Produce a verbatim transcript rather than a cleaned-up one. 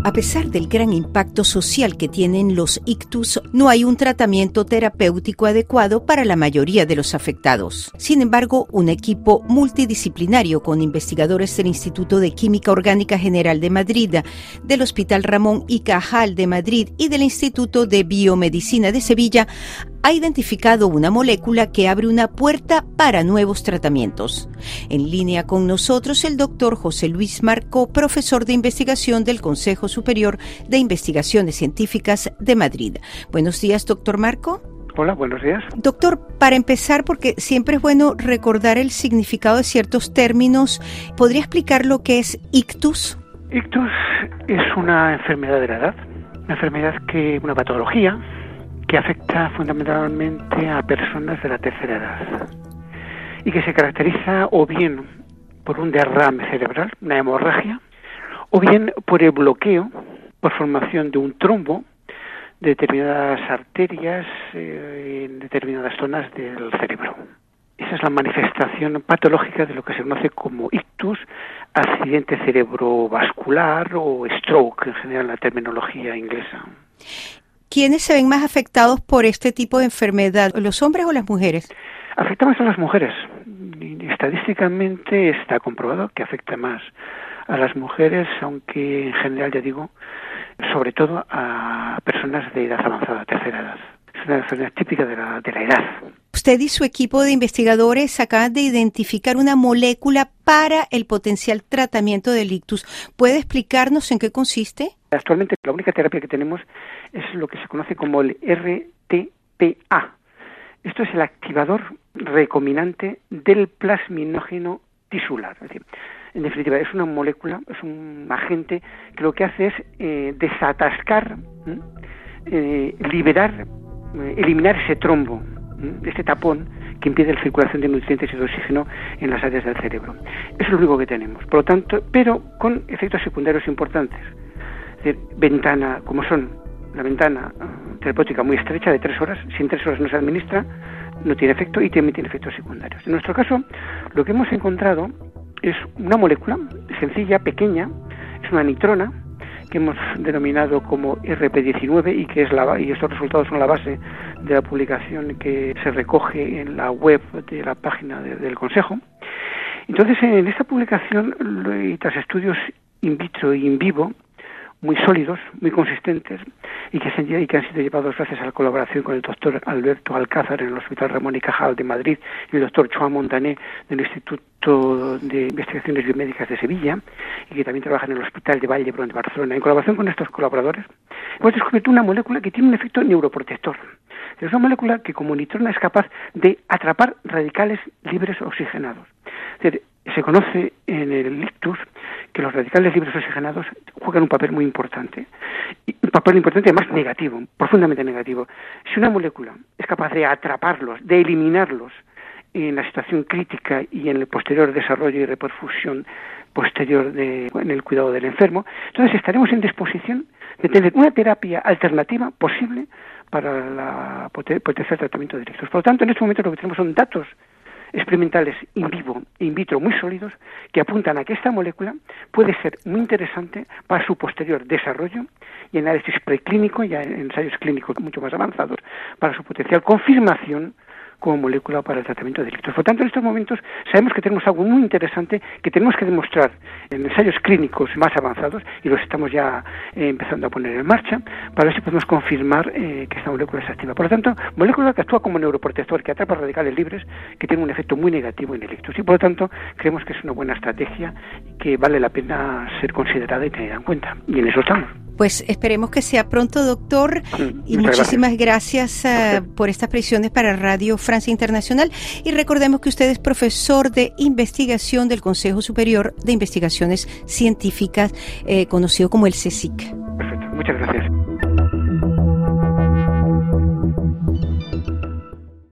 A pesar del gran impacto social que tienen los ictus, no hay un tratamiento terapéutico adecuado para la mayoría de los afectados. Sin embargo, un equipo multidisciplinario con investigadores del Instituto de Química Orgánica General de Madrid, del Hospital Ramón y Cajal de Madrid y del Instituto de Biomedicina de Sevilla ha identificado una molécula que abre una puerta para nuevos tratamientos. En línea con nosotros el doctor José Luis Marco, profesor de investigación del Consejo Superior de Investigaciones Científicas de Madrid. Buenos días, doctor Marco. Hola, buenos días. Doctor, para empezar, porque siempre es bueno recordar el significado de ciertos términos, ¿podría explicar lo que es ictus? Ictus es una enfermedad de la edad, una enfermedad que, una patología que afecta fundamentalmente a personas de la tercera edad y que se caracteriza o bien por un derrame cerebral, una hemorragia, o bien por el bloqueo, por formación de un trombo de determinadas arterias eh, en determinadas zonas del cerebro. Esa es la manifestación patológica de lo que se conoce como ictus, accidente cerebrovascular o stroke, en general la terminología inglesa. ¿Quiénes se ven más afectados por este tipo de enfermedad, los hombres o las mujeres? Afecta más a las mujeres. Estadísticamente está comprobado que afecta más a las mujeres, aunque en general, ya digo, sobre todo a personas de edad avanzada, tercera edad. Es una enfermedad típica de la, de la edad. Usted y su equipo de investigadores acaban de identificar una molécula para el potencial tratamiento del ictus. ¿Puede explicarnos en qué consiste? Actualmente la única terapia que tenemos es lo que se conoce como el R T P A. Esto es el activador recombinante del plasminógeno tisular. Es decir, en definitiva, es una molécula, es un agente que lo que hace es eh, desatascar, eh, liberar, eh, eliminar ese trombo, ¿eh? este tapón que impide la circulación de nutrientes y de oxígeno en las áreas del cerebro. Eso es lo único que tenemos. Por lo tanto, pero con efectos secundarios importantes. Es decir, ventana, como son la ventana terapéutica muy estrecha de tres horas, si en tres horas no se administra, no tiene efecto y también tiene efectos secundarios. En nuestro caso, lo que hemos encontrado es una molécula sencilla, pequeña, es una nitrona, que hemos denominado como R P diecinueve y que es la y estos resultados son la base de la publicación que se recoge en la web de la página de, del Consejo. Entonces, en esta publicación, y tras estudios in vitro y in vivo, muy sólidos, muy consistentes, y que, se, y que han sido llevados gracias a la colaboración con el doctor Alberto Alcázar en el Hospital Ramón y Cajal de Madrid y el doctor Joan Montané del Instituto de Investigaciones Biomédicas de Sevilla, y que también trabaja en el Hospital de Vall-d'Hebron de Barcelona. En colaboración con estos colaboradores, hemos descubierto una molécula que tiene un efecto neuroprotector. Es una molécula que, como nitrona, es capaz de atrapar radicales libres oxigenados. Es decir, se conoce en el ictus que los radicales libres oxigenados juegan un papel muy importante, y un papel importante además negativo, profundamente negativo. Si una molécula es capaz de atraparlos, de eliminarlos en la situación crítica y en el posterior desarrollo y reperfusión posterior de, en el cuidado del enfermo, entonces estaremos en disposición de tener una terapia alternativa posible para la potencial tratamiento de ictus. Por lo tanto, en este momento lo que tenemos son datos experimentales in vivo e in vitro muy sólidos que apuntan a que esta molécula puede ser muy interesante para su posterior desarrollo y análisis preclínico y en ensayos clínicos mucho más avanzados para su potencial confirmación como molécula para el tratamiento de ictus. Por lo tanto, en estos momentos sabemos que tenemos algo muy interesante que tenemos que demostrar en ensayos clínicos más avanzados y los estamos ya eh, empezando a poner en marcha para ver si podemos confirmar eh, que esta molécula es activa. Por lo tanto, molécula que actúa como neuroprotector, que atrapa radicales libres, que tiene un efecto muy negativo en el ictus. Y por lo tanto, creemos que es una buena estrategia que vale la pena ser considerada y tenida en cuenta. Y en eso estamos. Pues esperemos que sea pronto, doctor, y Muchas muchísimas gracias, gracias uh, por estas presiones para Radio Francia Internacional. Y recordemos que usted es profesor de investigación del Consejo Superior de Investigaciones Científicas, eh, conocido como el C S I C. Perfecto, muchas gracias.